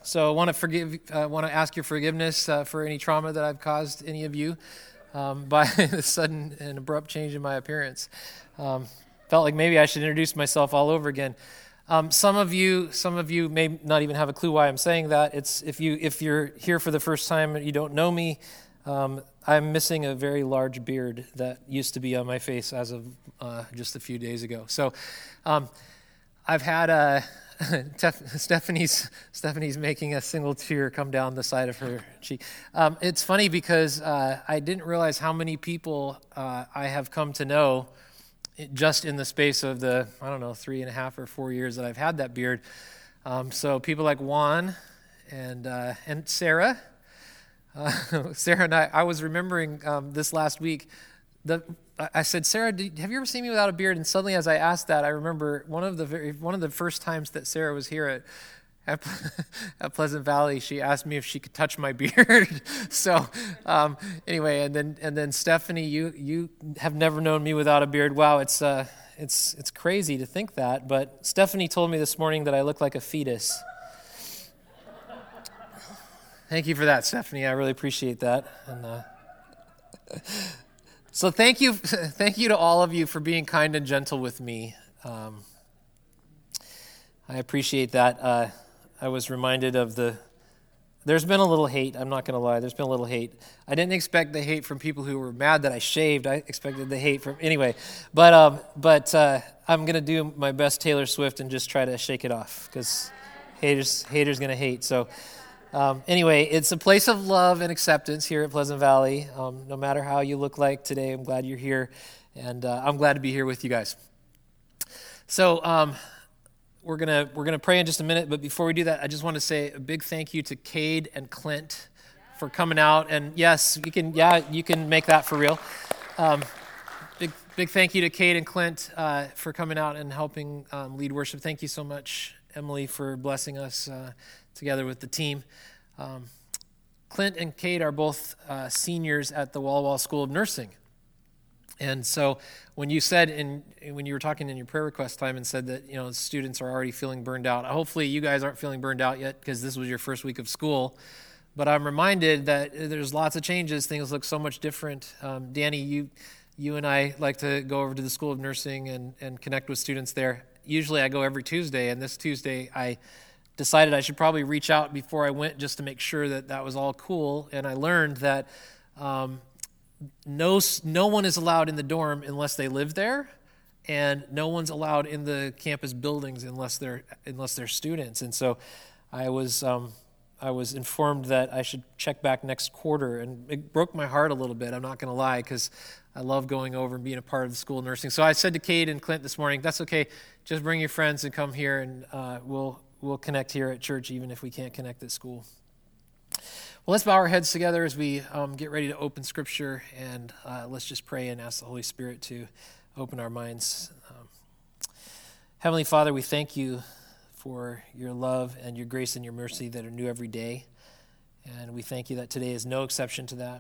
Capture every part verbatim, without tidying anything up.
So I want to forgive, uh, want to ask your forgiveness uh, for any trauma that I've caused any of you um, by the sudden and abrupt change in my appearance. Um, felt like maybe I should introduce myself all over again. Um, some of you, some of you may not even have a clue why I'm saying that. It's if you if you're here for the first time and you don't know me, um, I'm missing a very large beard that used to be on my face as of uh, just a few days ago. So um, I've had a. Stephanie's Stephanie's making a single tear come down the side of her cheek. Um, it's funny because uh, I didn't realize how many people uh, I have come to know just in the space of the, I don't know, three and a half or four years that I've had that beard. Um, so people like Juan and uh, and Sarah. Uh, Sarah and I, I was remembering um, this last week, the I said, Sarah, did, have you ever seen me without a beard? And suddenly, as I asked that, I remember one of the very, one of the first times that Sarah was here at at, at Pleasant Valley, she asked me if she could touch my beard. so um, anyway, and then and then Stephanie, you you have never known me without a beard. Wow, it's uh it's it's crazy to think that. But Stephanie told me this morning that I look like a fetus. Thank you for that, Stephanie. I really appreciate that. And. Uh, So thank you, thank you to all of you for being kind and gentle with me. Um, I appreciate that. Uh, I was reminded of the, there's been a little hate, I'm not going to lie, there's been a little hate. I didn't expect the hate from people who were mad that I shaved. I expected the hate from, anyway. But um, but uh, I'm going to do my best Taylor Swift and just try to shake it off, because haters, haters going to hate. So. Um, anyway, it's a place of love and acceptance here at Pleasant Valley. Um, no matter how you look like today, I'm glad you're here, and uh, I'm glad to be here with you guys. So um, we're gonna we're gonna pray in just a minute, but before we do that, I just want to say a big thank you to Cade and Clint for coming out. And yes, you can yeah you can make that for real. Um, big big thank you to Cade and Clint uh, for coming out and helping um, lead worship. Thank you so much, Emily, for blessing us. Uh, together with the team. Um, Clint and Kate are both uh, seniors at the Walla Walla School of Nursing. And so when you said, in, when you were talking in your prayer request time and said that, you know, students are already feeling burned out, hopefully you guys aren't feeling burned out yet because this was your first week of school. But I'm reminded that there's lots of changes. Things look so much different. Um, Danny, you you and I like to go over to the School of Nursing and, and connect with students there. Usually I go every Tuesday, and this Tuesday I decided I should probably reach out before I went just to make sure that that was all cool. And I learned that um, no no one is allowed in the dorm unless they live there, and no one's allowed in the campus buildings unless they're unless they're students. And so I was um, I was informed that I should check back next quarter, and it broke my heart a little bit. I'm not going to lie, because I love going over and being a part of the School of Nursing. So I said to Kate and Clint this morning, "That's okay. Just bring your friends and come here, and uh, we'll." We'll connect here at church, even if we can't connect at school." Well, let's bow our heads together as we um, get ready to open Scripture, and uh, let's just pray and ask the Holy Spirit to open our minds. Um, Heavenly Father, we thank you for your love and your grace and your mercy that are new every day, and we thank you that today is no exception to that.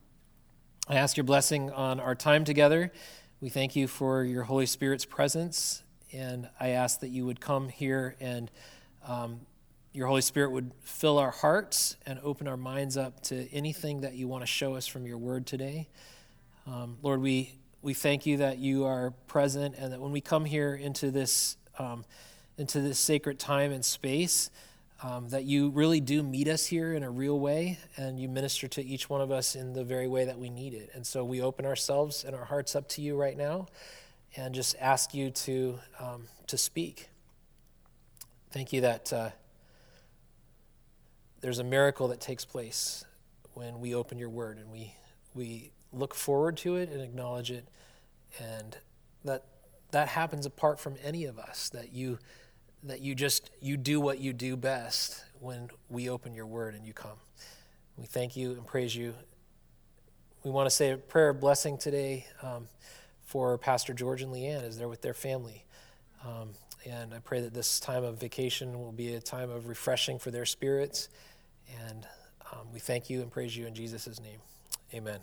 I ask your blessing on our time together. We thank you for your Holy Spirit's presence, and I ask that you would come here and Um, your Holy Spirit would fill our hearts and open our minds up to anything that you want to show us from your word today. Um, Lord, we, we thank you that you are present, and that when we come here into this um, into this sacred time and space, um, that you really do meet us here in a real way, and you minister to each one of us in the very way that we need it. And so we open ourselves and our hearts up to you right now, and just ask you to um, to speak. Thank you that uh, there's a miracle that takes place when we open your word, and we we look forward to it and acknowledge it, and that that happens apart from any of us. That you that you just you do what you do best when we open your word and you come. We thank you and praise you. We want to say a prayer of blessing today um, for Pastor George and Leanne as they're with their family. Um, And I pray that this time of vacation will be a time of refreshing for their spirits. And um, we thank you and praise you in Jesus' name. Amen.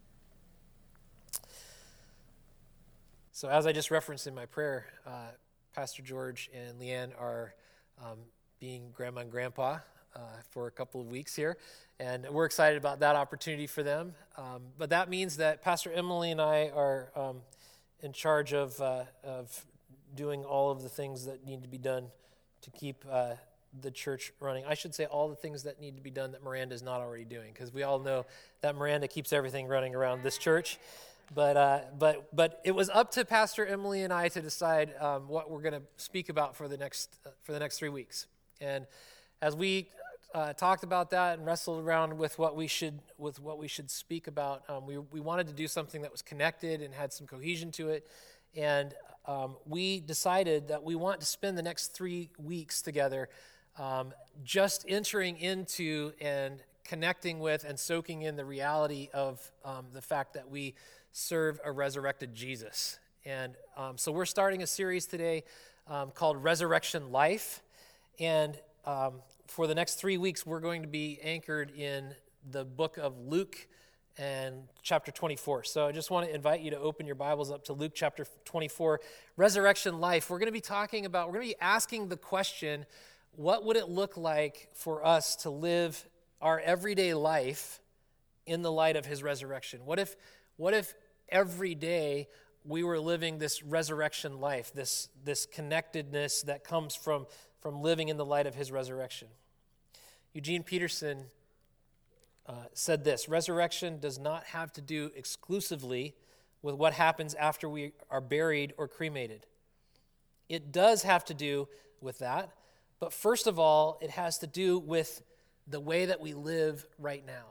So as I just referenced in my prayer, uh, Pastor George and Leanne are um, being grandma and grandpa uh, for a couple of weeks here, and we're excited about that opportunity for them. Um, but that means that Pastor Emily and I are um, in charge of uh, of doing all of the things that need to be done to keep uh, the church running. I should say all the things that need to be done that Miranda is not already doing, because we all know that Miranda keeps everything running around this church. But uh, but but it was up to Pastor Emily and I to decide um, what we're going to speak about for the next uh, for the next three weeks. And as we uh, talked about that and wrestled around with what we should with what we should speak about, um, we we wanted to do something that was connected and had some cohesion to it. And um, we decided that we want to spend the next three weeks together, um, just entering into and connecting with and soaking in the reality of um, the fact that we serve a resurrected Jesus. And um, so we're starting a series today um, called Resurrection Life. And um, for the next three weeks, we're going to be anchored in the book of Luke and chapter twenty-four. So I just want to invite you to open your Bibles up to Luke chapter twenty-four, Resurrection Life. We're going to be talking about, we're going to be asking the question, what would it look like for us to live our everyday life in the light of his resurrection? What if, what if every day we were living this resurrection life, this, this connectedness that comes from, from living in the light of his resurrection? Eugene Peterson uh, said this: resurrection does not have to do exclusively with what happens after we are buried or cremated. It does have to do with that, but first of all, it has to do with the way that we live right now.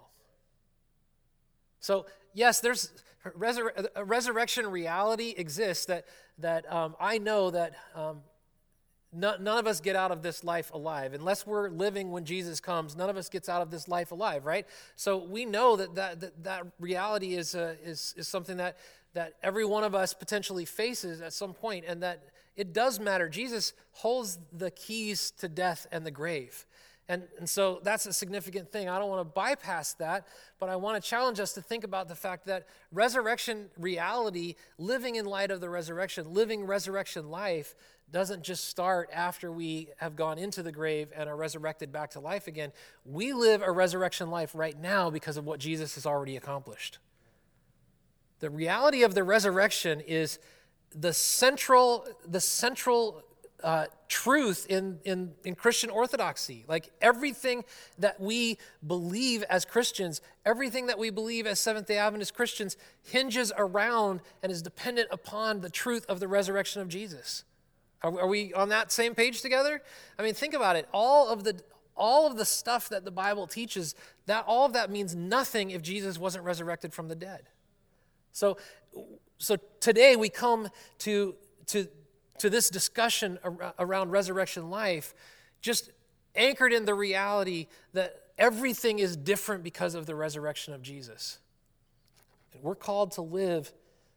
So, yes, there's resur- a resurrection reality exists that that um, I know that um, no, none of us get out of this life alive. Unless we're living when Jesus comes, none of us gets out of this life alive, right? So we know that that, that, that reality is, uh, is, is something that, that every one of us potentially faces at some point, and that it does matter. Jesus holds the keys to death and the grave. And, and so that's a significant thing. I don't want to bypass that, but I want to challenge us to think about the fact that resurrection reality, living in light of the resurrection, living resurrection life, doesn't just start after we have gone into the grave and are resurrected back to life again. We live a resurrection life right now because of what Jesus has already accomplished. The reality of the resurrection is the central, the central Uh, truth in, in, in Christian orthodoxy. Like everything that we believe as Christians, everything that we believe as Seventh-day Adventist Christians hinges around and is dependent upon the truth of the resurrection of Jesus. Are, are we on that same page together? I mean, think about it. All of the all of the stuff that the Bible teaches, that all of that means nothing if Jesus wasn't resurrected from the dead. So, so today we come to to to this discussion around resurrection life, just anchored in the reality that everything is different because of the resurrection of Jesus. And we're called to live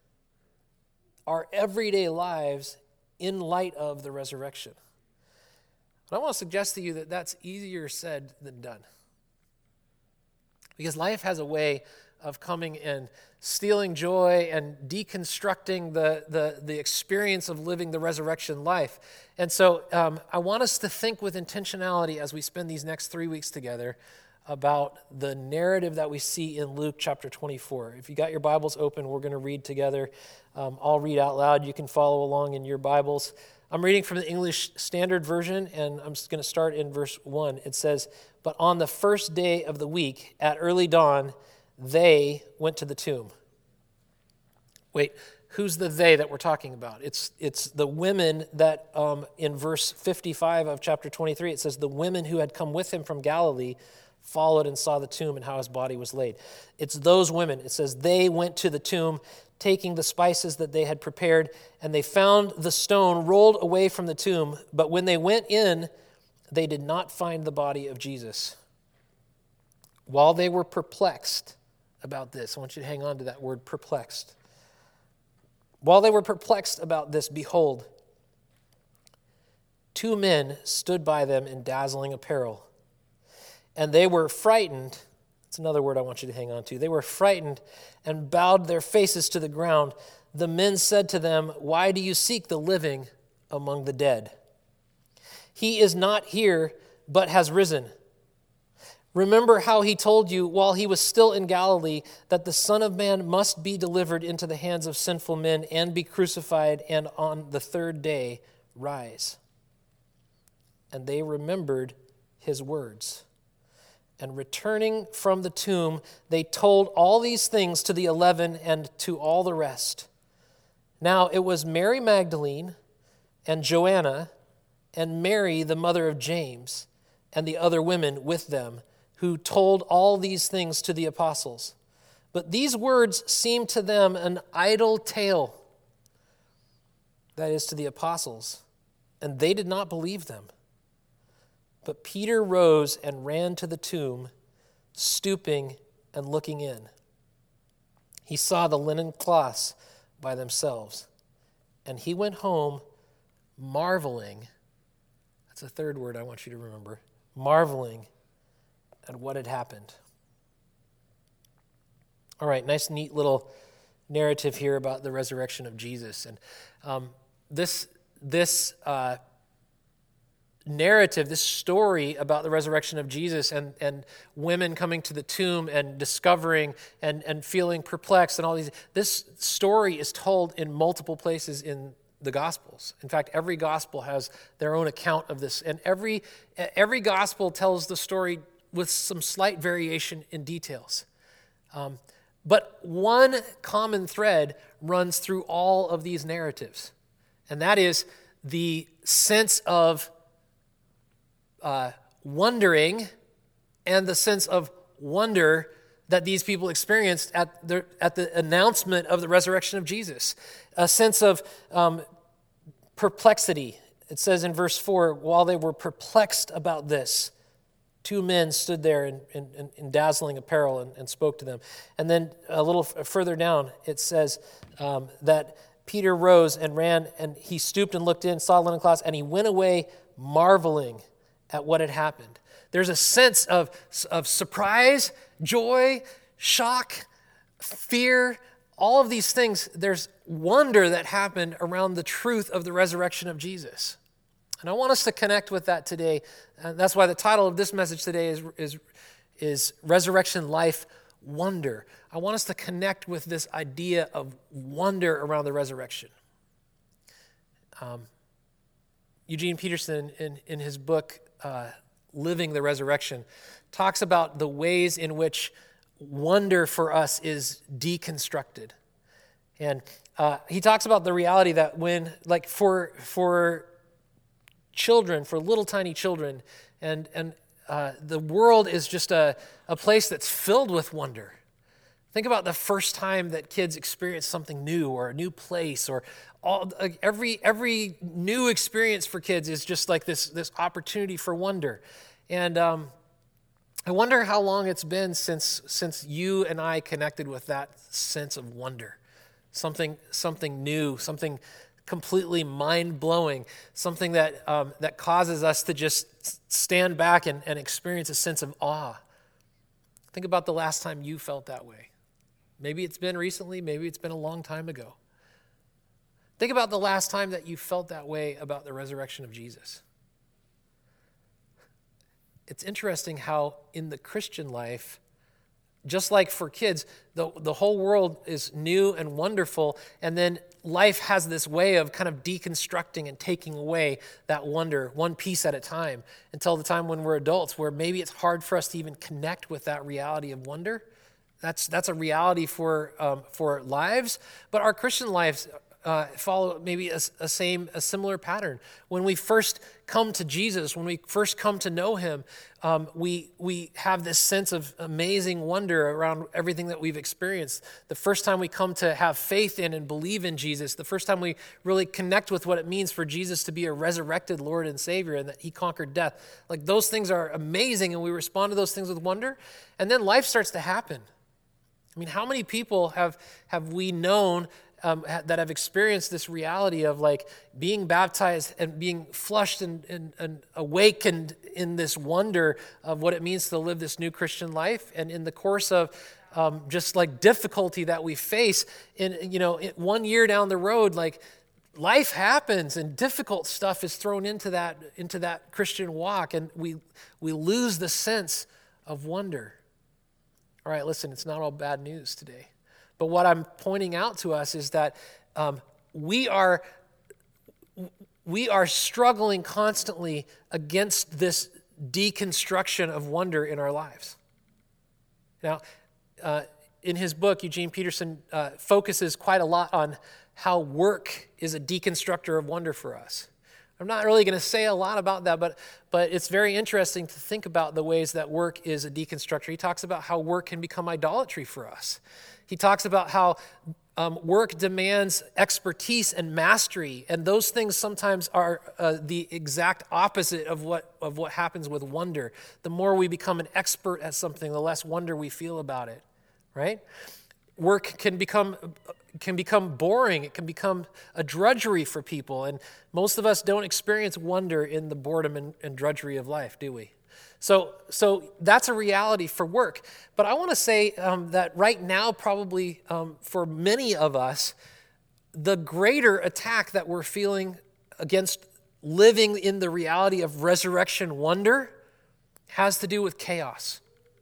our everyday lives in light of the resurrection. But I want to suggest to you that that's easier said than done. Because life has a way of coming and stealing joy and deconstructing the, the, the experience of living the resurrection life. And so um, I want us to think with intentionality as we spend these next three weeks together about the narrative that we see in Luke chapter twenty-four. If you got your Bibles open, we're going to read together. Um, I'll read out loud. You can follow along in your Bibles. I'm reading from the English Standard Version, and I'm just going to start in verse one. It says, "But on the first day of the week, at early dawn, they went to the tomb." Wait, who's the they that we're talking about? It's it's the women that um, in verse fifty-five of chapter twenty-three, it says, "The women who had come with him from Galilee followed and saw the tomb and how his body was laid." It's those women. It says they went to the tomb, taking the spices that they had prepared, and they found the stone rolled away from the tomb. But when they went in, they did not find the body of Jesus. While they were perplexed about this, I want you to hang on to that word, perplexed. While they were perplexed about this, behold, two men stood by them in dazzling apparel. And they were frightened. That's another word I want you to hang on to. They were frightened and bowed their faces to the ground. The men said to them, "Why do you seek the living among the dead? He is not here, but has risen. Remember how he told you while he was still in Galilee that the Son of Man must be delivered into the hands of sinful men and be crucified and on the third day rise. And they remembered his words. And returning from the tomb, they told all these things to the eleven and to all the rest. Now it was Mary Magdalene and Joanna and Mary, the mother of James, and the other women with them, who told all these things to the apostles. But these words seemed to them an idle tale, that is, to the apostles, and they did not believe them. But Peter rose and ran to the tomb, stooping and looking in. He saw the linen cloths by themselves, and he went home marveling. That's a third word I want you to remember. Marveling at what had happened. All right, nice, neat little narrative here about the resurrection of Jesus. And um, this, this uh, narrative, this story about the resurrection of Jesus and, and women coming to the tomb and discovering and, and feeling perplexed and all these, this story is told in multiple places in the Gospels. In fact, every Gospel has their own account of this. And every, every Gospel tells the story with some slight variation in details. Um, but one common thread runs through all of these narratives, and that is the sense of uh, wondering and the sense of wonder that these people experienced at the, at the announcement of the resurrection of Jesus. A sense of um, perplexity. It says in verse four, while they were perplexed about this, two men stood there in, in, in dazzling apparel and, and spoke to them. And then a little further down, it says um, that Peter rose and ran, and he stooped and looked in, saw linen cloths, and he went away marveling at what had happened. There's a sense of, of surprise, joy, shock, fear, all of these things. There's wonder that happened around the truth of the resurrection of Jesus. And I want us to connect with that today. And that's why the title of this message today is, is, is Resurrection Life Wonder. I want us to connect with this idea of wonder around the resurrection. Um, Eugene Peterson, in, in his book, uh, Living the Resurrection, talks about the ways in which wonder for us is deconstructed. And uh, he talks about the reality that when, like for for children, for little tiny children, and and uh, the world is just a, a place that's filled with wonder. Think about the first time that kids experience something new or a new place, or all like every every new experience for kids is just like this this opportunity for wonder. And um, I wonder how long it's been since since you and I connected with that sense of wonder, something something new, something completely mind-blowing, something that um, that causes us to just stand back and, and experience a sense of awe. Think about the last time you felt that way. Maybe it's been recently, maybe it's been a long time ago. Think about the last time that you felt that way about the resurrection of Jesus. It's interesting how in the Christian life, just like for kids, the, the whole world is new and wonderful, and then life has this way of kind of deconstructing and taking away that wonder one piece at a time until the time when we're adults, where maybe it's hard for us to even connect with that reality of wonder. That's that's a reality for um, for lives, but our Christian lives uh, follow maybe a, a same a similar pattern. When we first come to Jesus, when we first come to know Him, um, we we have this sense of amazing wonder around everything that we've experienced. The first time we come to have faith in and believe in Jesus, the first time we really connect with what it means for Jesus to be a resurrected Lord and Savior and that He conquered death, like those things are amazing, and we respond to those things with wonder, and then life starts to happen. I mean, how many people have have we known um, ha- that have experienced this reality of like being baptized and being flushed and, and, and awakened in this wonder of what it means to live this new Christian life, and in the course of um, just like difficulty that we face, in you know, in one year down the road, like life happens and difficult stuff is thrown into that into that Christian walk, and we we lose the sense of wonder. All right, listen, it's not all bad news today. But what I'm pointing out to us is that um, we are we are struggling constantly against this deconstruction of wonder in our lives. Now, uh, in his book, Eugene Peterson uh, focuses quite a lot on how work is a deconstructor of wonder for us. I'm not really going to say a lot about that, but but it's very interesting to think about the ways that work is a deconstructor. He talks about how work can become idolatry for us. He talks about how um, work demands expertise and mastery, and those things sometimes are uh, the exact opposite of what of what happens with wonder. The more we become an expert at something, the less wonder we feel about it, right? Work can become can become boring. It can become a drudgery for people. And most of us don't experience wonder in the boredom and, and drudgery of life, do we? So so that's a reality for work. But I want to say um, that right now, probably um, for many of us, the greater attack that we're feeling against living in the reality of resurrection wonder has to do with chaos.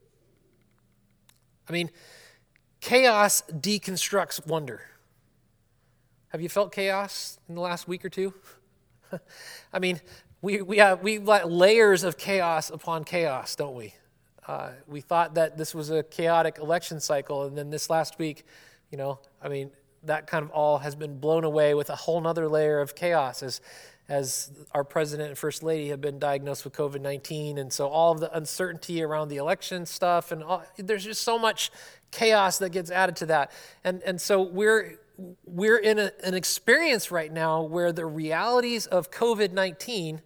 I mean, chaos deconstructs wonder. Have you felt chaos in the last week or two? I mean, we we have we let layers of chaos upon chaos, don't we? Uh, we thought that this was a chaotic election cycle, and then this last week, you know, I mean, that kind of all has been blown away with a whole nother layer of chaos as as our president and first lady have been diagnosed with covid nineteen, and so all of the uncertainty around the election stuff, and all, there's just so much chaos that gets added to that. And and so we're we're in a, an experience right now where the realities of covid nineteen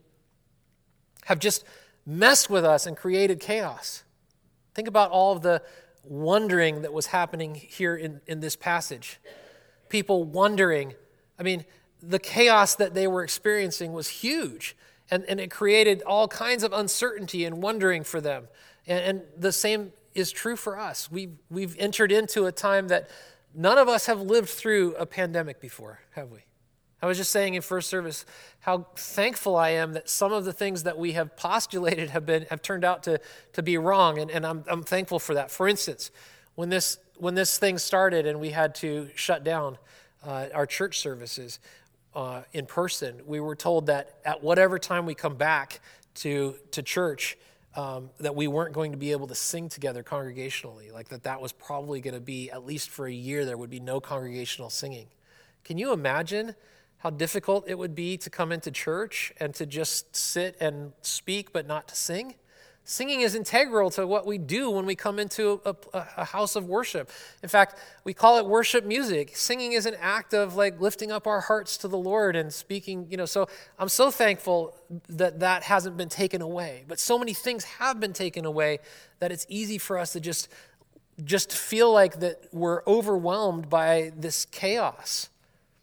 have just messed with us and created chaos. Think about all of the wondering that was happening here in, in this passage. People wondering. I mean, the chaos that they were experiencing was huge, and, and it created all kinds of uncertainty and wondering for them. And, and the same is true for us. We've, we've entered into a time that none of us have lived through a pandemic before, have we? I was just saying in first service how thankful I am that some of the things that we have postulated have been have turned out to, to be wrong, and, and I'm, I'm thankful for that. For instance, when this when this thing started and we had to shut down uh, our church services uh, in person, we were told that at whatever time we come back to to church, um, that we weren't going to be able to sing together congregationally, like that that was probably going to be, at least for a year, there would be no congregational singing. Can you imagine how difficult it would be to come into church and to just sit and speak but not to sing? Singing is integral to what we do when we come into a, a, a house of worship. In fact, we call it worship music. Singing is an act of like lifting up our hearts to the Lord and speaking, you know, so I'm so thankful that that hasn't been taken away. But so many things have been taken away that it's easy for us to just, just feel like that we're overwhelmed by this chaos.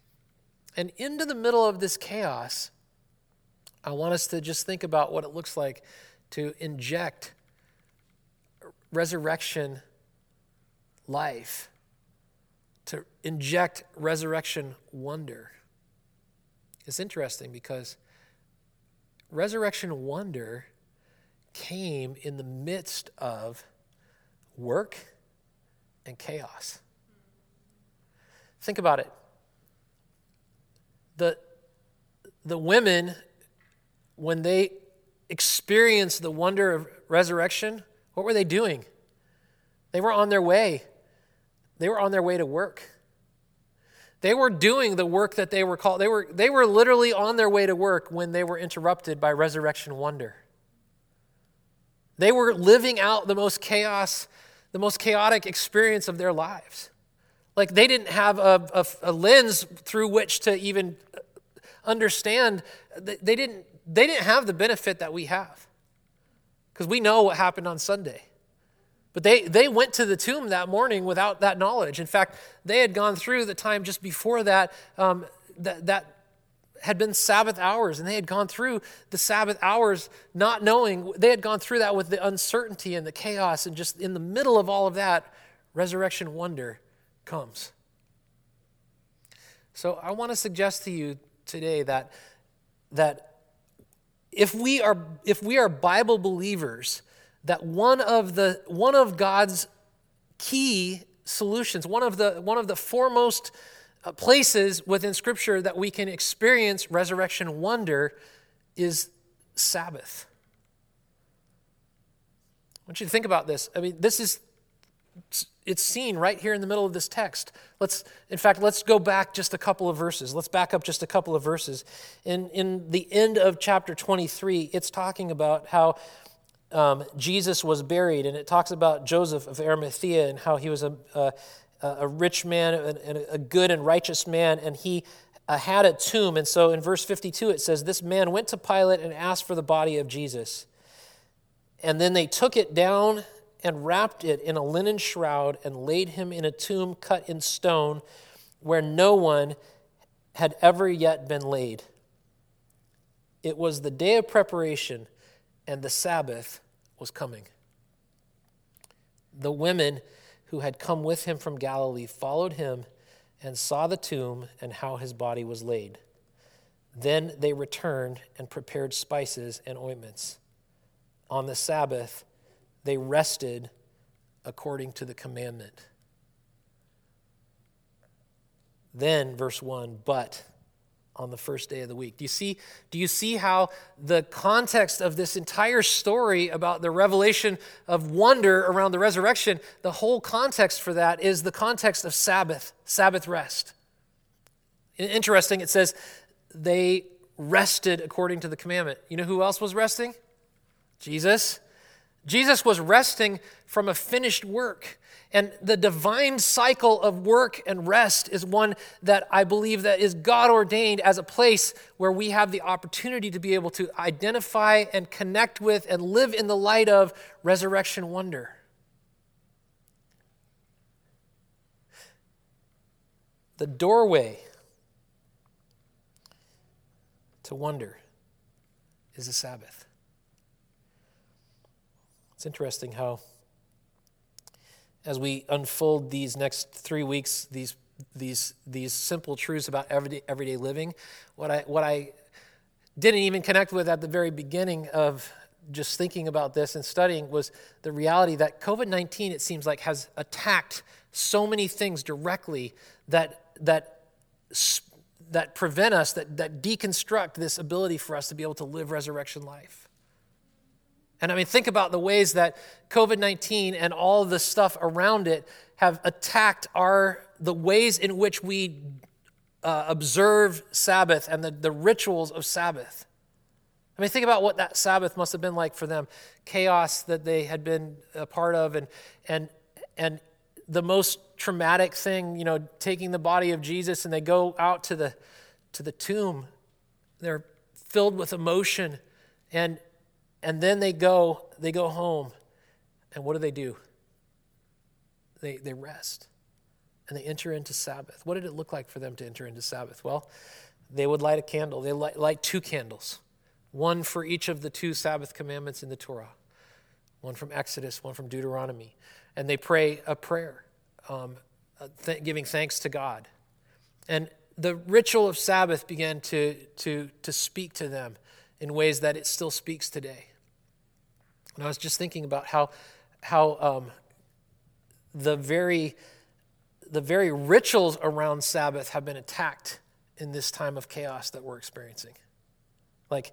And into the middle of this chaos, I want us to just think about what it looks like to inject resurrection life, to inject resurrection wonder. It's interesting because resurrection wonder came in the midst of work and chaos. Think about it. The, the women, when they experienced the wonder of resurrection, what were they doing? They were on their way. They were on their way to work. They were doing the work that they were called. They were, they were literally on their way to work when they were interrupted by resurrection wonder. They were living out the most chaos, the most chaotic experience of their lives. Like they didn't have a, a, a lens through which to even understand. They didn't, they didn't have the benefit that we have. Because we know what happened on Sunday. But they, they went to the tomb that morning without that knowledge. In fact, they had gone through the time just before that, um, that, that had been Sabbath hours. And they had gone through the Sabbath hours not knowing. They had gone through that with the uncertainty and the chaos. And just in the middle of all of that, resurrection wonder comes. So I want to suggest to you today that that if we are if we are Bible believers, that one of the one of God's key solutions, one of the one of the foremost uh, places within Scripture that we can experience resurrection wonder is Sabbath. I want you to think about this. I mean, this is it's seen right here in the middle of this text. Let's, in fact, let's go back just a couple of verses. Let's back up just a couple of verses. In in the end of chapter twenty-three, it's talking about how um, Jesus was buried, and it talks about Joseph of Arimathea and how he was a a, a rich man and a good and righteous man, and he uh, had a tomb. And so in verse fifty-two, it says, "This man went to Pilate and asked for the body of Jesus. And then they took it down and wrapped it in a linen shroud and laid him in a tomb cut in stone where no one had ever yet been laid. It was the day of preparation, and the Sabbath was coming. The women who had come with him from Galilee followed him and saw the tomb and how his body was laid. Then they returned and prepared spices and ointments. On the Sabbath, they rested according to the commandment." Then, verse one, "But on the first day of the week." Do you see, do you see how the context of this entire story about the revelation of wonder around the resurrection, the whole context for that is the context of Sabbath, Sabbath rest. Interesting, it says they rested according to the commandment. You know who else was resting? Jesus. Jesus was resting from a finished work. And the divine cycle of work and rest is one that I believe that is God ordained as a place where we have the opportunity to be able to identify and connect with and live in the light of resurrection wonder. The doorway to wonder is the Sabbath. It's interesting how, as we unfold these next three weeks, these these these simple truths about everyday everyday living, what I what I didn't even connect with at the very beginning of just thinking about this and studying was the reality that covid nineteen, it seems like, has attacked so many things directly that that that prevent us, that that deconstruct this ability for us to be able to live resurrection life. And I mean, think about the ways that covid nineteen and all the stuff around it have attacked our the ways in which we uh, observe Sabbath and the, the rituals of Sabbath. I mean, think about what that Sabbath must have been like for them. Chaos that they had been a part of, and and and the most traumatic thing, you know, taking the body of Jesus and they go out to the to the tomb. They're filled with emotion, and And then they go, they go home, and what do they do? They they rest, and they enter into Sabbath. What did it look like for them to enter into Sabbath? Well, they would light a candle. They light, light two candles, one for each of the two Sabbath commandments in the Torah, one from Exodus, one from Deuteronomy, and they pray a prayer, um, th- giving thanks to God. And the ritual of Sabbath began to to to speak to them in ways that it still speaks today. And I was just thinking about how how um, the very the very rituals around Sabbath have been attacked in this time of chaos that we're experiencing. Like,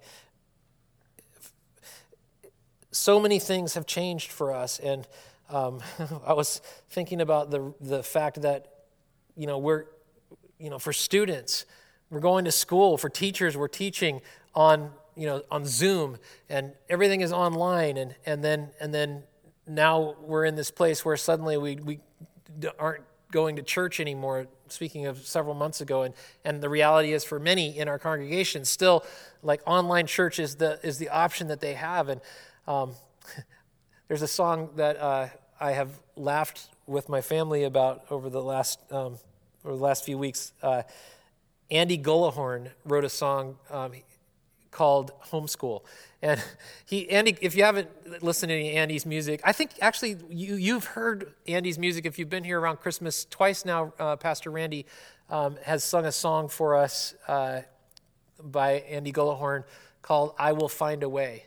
so many things have changed for us, and um, I was thinking about the the fact that, you know, we're you know for students, we're going to school. For teachers, we're teaching on you know, on Zoom, and everything is online, and, and then and then now we're in this place where suddenly we, we aren't going to church anymore, speaking of several months ago, and, and the reality is for many in our congregation, still, like, online church is the is the option that they have. And um, there's a song that uh, I have laughed with my family about over the last um, over the last few weeks. Uh, Andy Gullahorn wrote a song um, called Homeschool. And he, Andy, if you haven't listened to any Andy's music, I think actually you, you've heard Andy's music if you've been here around Christmas. Twice now, uh, Pastor Randy um, has sung a song for us uh, by Andy Gullahorn called I Will Find a Way.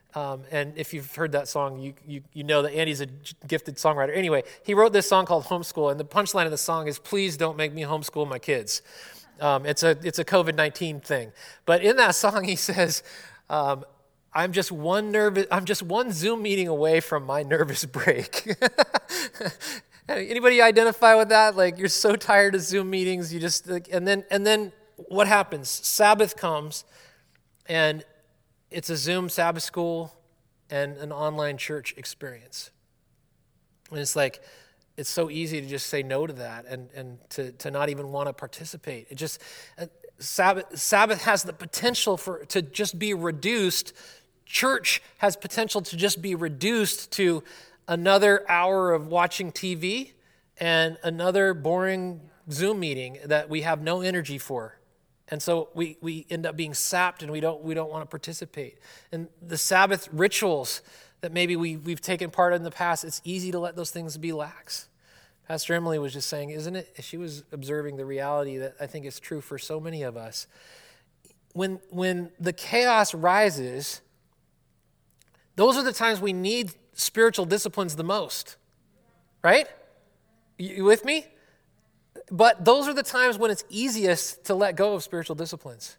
Um, and if you've heard that song, you, you you know that Andy's a gifted songwriter. Anyway, he wrote this song called Homeschool, and the punchline of the song is, please don't make me homeschool my kids. Um, it's a it's a covid nineteen thing. But in that song, he says, um, I'm just one nervous, I'm just one Zoom meeting away from my nervous break. Anybody identify with that? Like, you're so tired of Zoom meetings, you just, like, and then and then what happens? Sabbath comes, and it's a Zoom Sabbath school and an online church experience. And it's like, it's so easy to just say no to that and, and to, to not even want to participate. It just, uh, Sabbath, Sabbath has the potential for to just be reduced. Church has potential to just be reduced to another hour of watching T V and another boring Zoom meeting that we have no energy for. And so we, we end up being sapped, and we don't we don't want to participate. And the Sabbath rituals that maybe we, we've taken part in the past, it's easy to let those things be lax. Pastor Emily was just saying, isn't it? She was observing the reality that I think is true for so many of us. When, when the chaos rises, those are the times we need spiritual disciplines the most, right? You, you with me? But those are the times when it's easiest to let go of spiritual disciplines.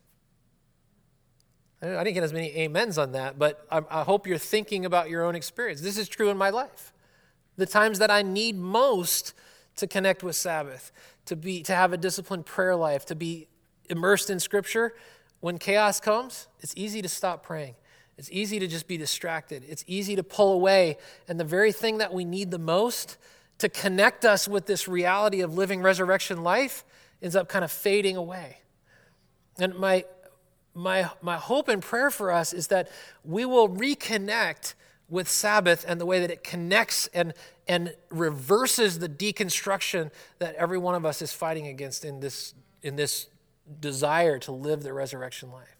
I didn't get as many amens on that, but I, I hope you're thinking about your own experience. This is true in my life. The times that I need most to connect with Sabbath, to be to have a disciplined prayer life, to be immersed in Scripture, when chaos comes, it's easy to stop praying. It's easy to just be distracted. It's easy to pull away, and the very thing that we need the most to connect us with this reality of living resurrection life ends up kind of fading away. And my my my hope and prayer for us is that we will reconnect with Sabbath and the way that it connects and, and reverses the deconstruction that every one of us is fighting against in this, in this desire to live the resurrection life.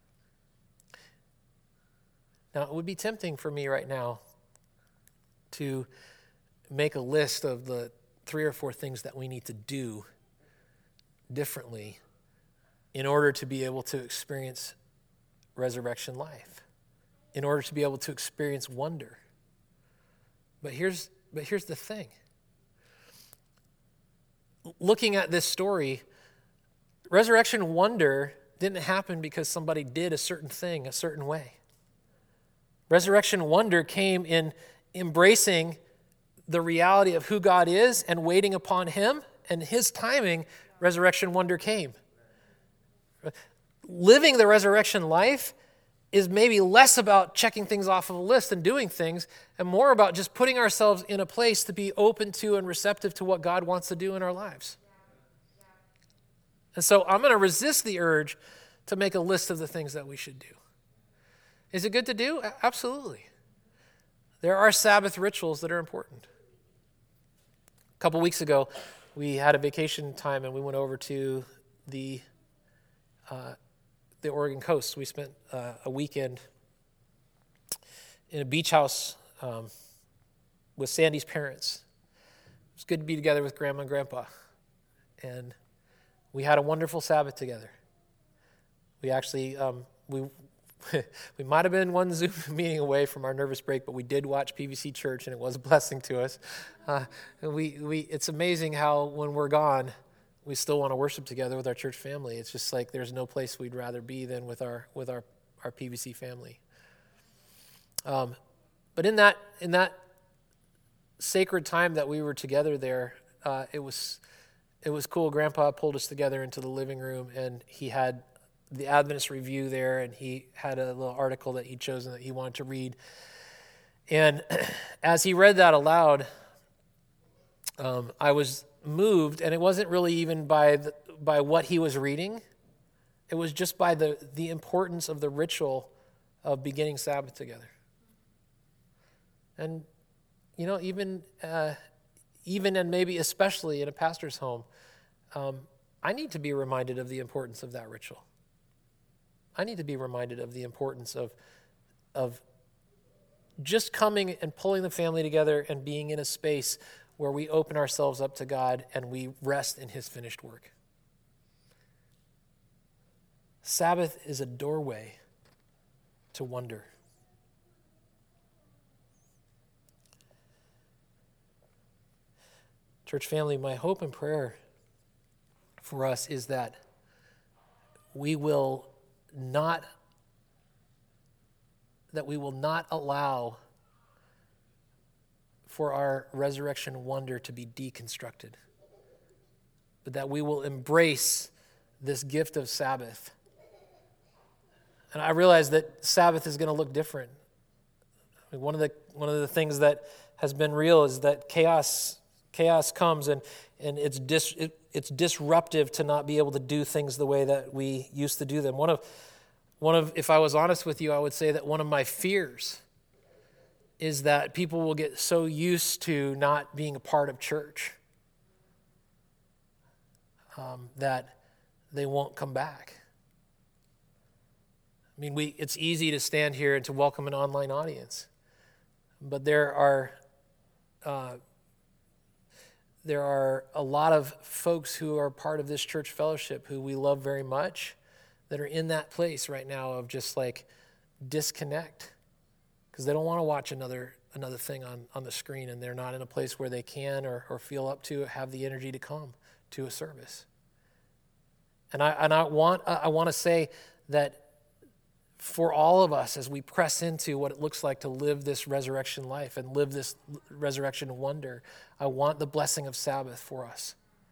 Now, it would be tempting for me right now to make a list of the three or four things that we need to do differently in order to be able to experience resurrection life, in order to be able to experience wonder. But here's, but here's the thing. Looking at this story, resurrection wonder didn't happen because somebody did a certain thing a certain way. Resurrection wonder came in embracing the reality of who God is and waiting upon Him, and His timing, resurrection wonder came. Living the resurrection life is maybe less about checking things off of a list and doing things, and more about just putting ourselves in a place to be open to and receptive to what God wants to do in our lives. And so I'm going to resist the urge to make a list of the things that we should do. Is it good to do? Absolutely. There are Sabbath rituals that are important. A couple weeks ago, we had a vacation time and we went over to the uh, the Oregon coast. We spent uh, a weekend in a beach house um, with Sandy's parents. It was good to be together with Grandma and Grandpa. And we had a wonderful Sabbath together. We actually, um, we we might have been one Zoom meeting away from our nervous break, but we did watch P V C Church, and it was a blessing to us. Uh, and we, we, it's amazing how when we're gone, we still want to worship together with our church family. It's just like there's no place we'd rather be than with our with our, our P V C family. Um, but in that in that sacred time that we were together there, uh, it was it was cool. Grandpa pulled us together into the living room, and he had the Adventist Review there, and he had a little article that he'd chosen that he wanted to read. And as he read that aloud, um, I was moved, and it wasn't really even by the, by what he was reading. It was just by the, the importance of the ritual of beginning Sabbath together. And, you know, even uh, even and maybe especially in a pastor's home, um, I need to be reminded of the importance of that ritual. I need to be reminded of the importance of, of just coming and pulling the family together and being in a space where we open ourselves up to God and we rest in His finished work. Sabbath is a doorway to wonder. Church family, my hope and prayer for us is that we will not that we will not allow for our resurrection wonder to be deconstructed, but that we will embrace this gift of Sabbath. And I realize that Sabbath is going to look different. I mean, one of the one of the things that has been real is that chaos chaos comes and and it's dis, it, it's disruptive to not be able to do things the way that we used to do them. One of one of if I was honest with you, I would say that one of my fears is that people will get so used to not being a part of church um, that they won't come back. I mean, we it's easy to stand here and to welcome an online audience, but there are uh, there are a lot of folks who are part of this church fellowship who we love very much that are in that place right now of just like disconnect because they don't want to watch another another thing on, on the screen, and they're not in a place where they can or, or feel up to have the energy to come to a service. And I and I want I want to say that for all of us, as we press into what it looks like to live this resurrection life and live this resurrection wonder, I want the blessing of Sabbath for us.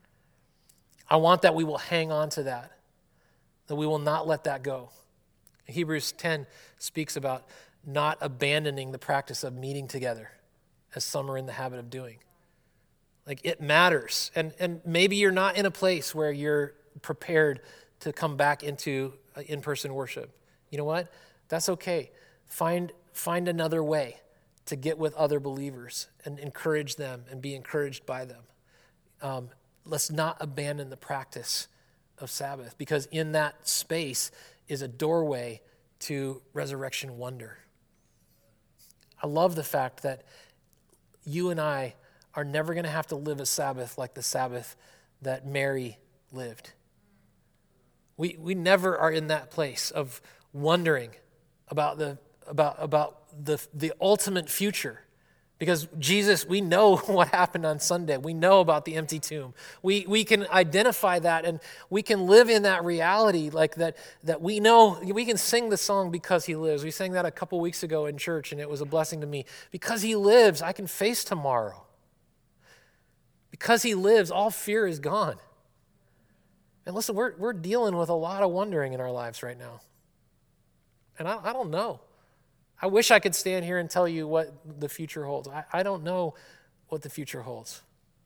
I want that we will hang on to that, that we will not let that go. Hebrews ten speaks about not abandoning the practice of meeting together, as some are in the habit of doing. Like, it matters. And, and maybe you're not in a place where you're prepared to come back into in-person worship. You know what? That's okay. Find find another way to get with other believers and encourage them and be encouraged by them. Um, let's not abandon the practice of Sabbath, because in that space is a doorway to resurrection wonder. I love the fact that you and I are never going to have to live a Sabbath like the Sabbath that Mary lived. We we never are in that place of wondering about the about about the the ultimate future, because Jesus, we know what happened on Sunday. We know about the empty tomb. We we can identify that, and we can live in that reality, like that that we know. We can sing the song "Because He Lives." We sang that a couple weeks ago in church, and it was a blessing to me. Because He lives, I can face tomorrow. Because He lives, all fear is gone. And listen, we're we're dealing with a lot of wondering in our lives right now. And I, I don't know. I wish I could stand here and tell you what the future holds. I, I don't know what the future holds.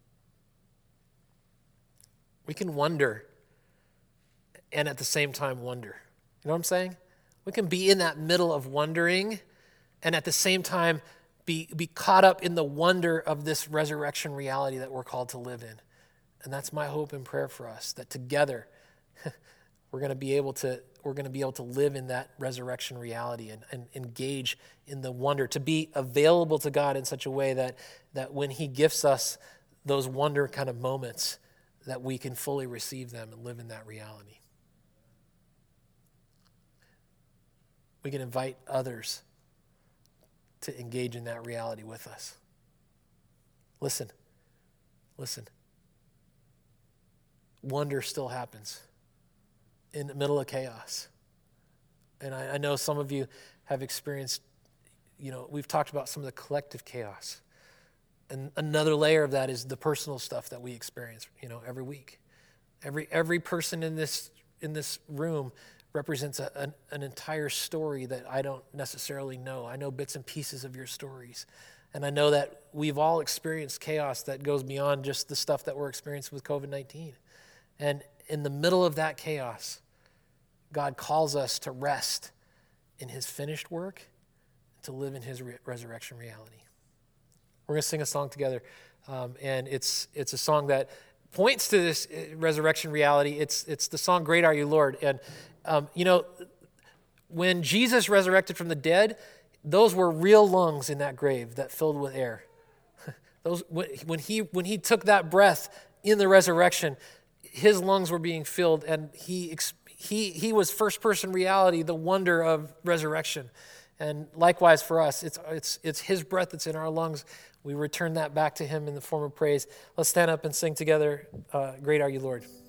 We can wonder and at the same time wonder. You know what I'm saying? We can be in that middle of wondering and at the same time be, be caught up in the wonder of this resurrection reality that we're called to live in. And that's my hope and prayer for us, that together we're going to be able to we're going to be able to live in that resurrection reality and, and engage in the wonder, to be available to God in such a way that, that when He gifts us those wonder kind of moments, that we can fully receive them and live in that reality. We can invite others to engage in that reality with us. Listen, listen. Wonder still happens in the middle of chaos. And I, I know some of you have experienced, you know, we've talked about some of the collective chaos. And another layer of that is the personal stuff that we experience, you know, every week. Every every person in this in this room represents a, an, an entire story that I don't necessarily know. I know bits and pieces of your stories. And I know that we've all experienced chaos that goes beyond just the stuff that we're experiencing with covid nineteen. And in the middle of that chaos, God calls us to rest in His finished work, to live in His re- resurrection reality. We're going to sing a song together, um, and it's it's a song that points to this resurrection reality. It's it's the song "Great Are You, Lord." And um, you know, when Jesus resurrected from the dead, those were real lungs in that grave that filled with air. Those when he when he took that breath in the resurrection, His lungs were being filled, and he he he was first person reality, the wonder of resurrection. And likewise for us, it's, it's, it's his breath that's in our lungs. We return that back to him in the form of praise. Let's stand up and sing together, uh, Great Are You, Lord.